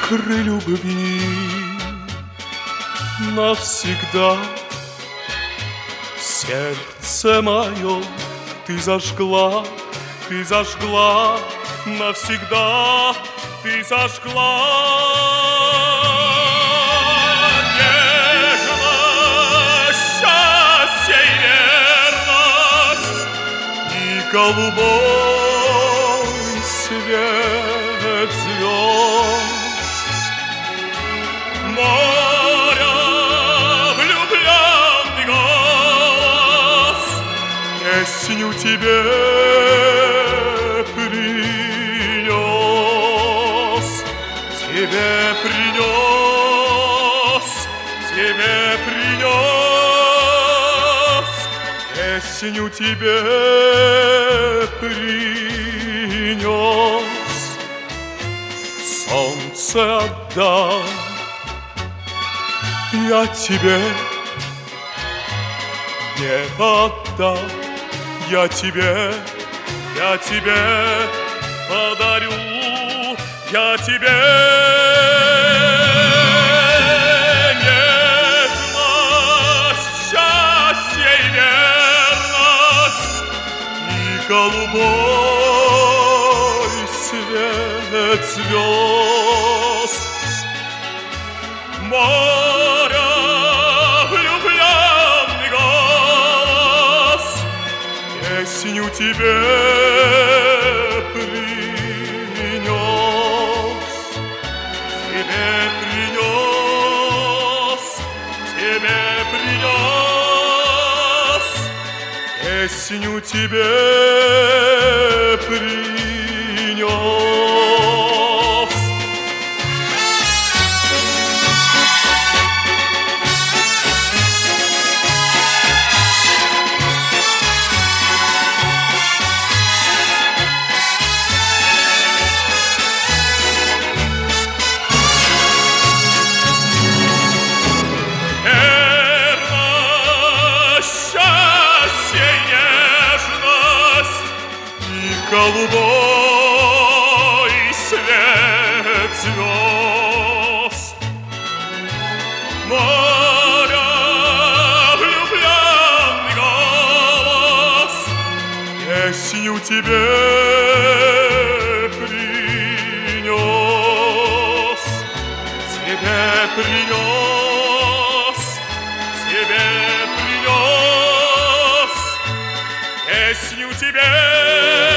искры любви навсегда в сердце мое ты зажгла навсегда, ты зажгла нежность, счастье и верность и голубой свет звезд. Моря влюбленный голос песню тебе принес, тебе принес, песню тебе принес. Солнце отдам я тебе, небо отдам я тебе подарю, я тебе нежность, счастье и верность и голубой свет звезд. Моря влюбленный голос песню тебе принес, тебе принес, песню тебе принес. Голубой свет звезд. Моря влюбленный голос песню тебе принес, тебе принес, песню тебе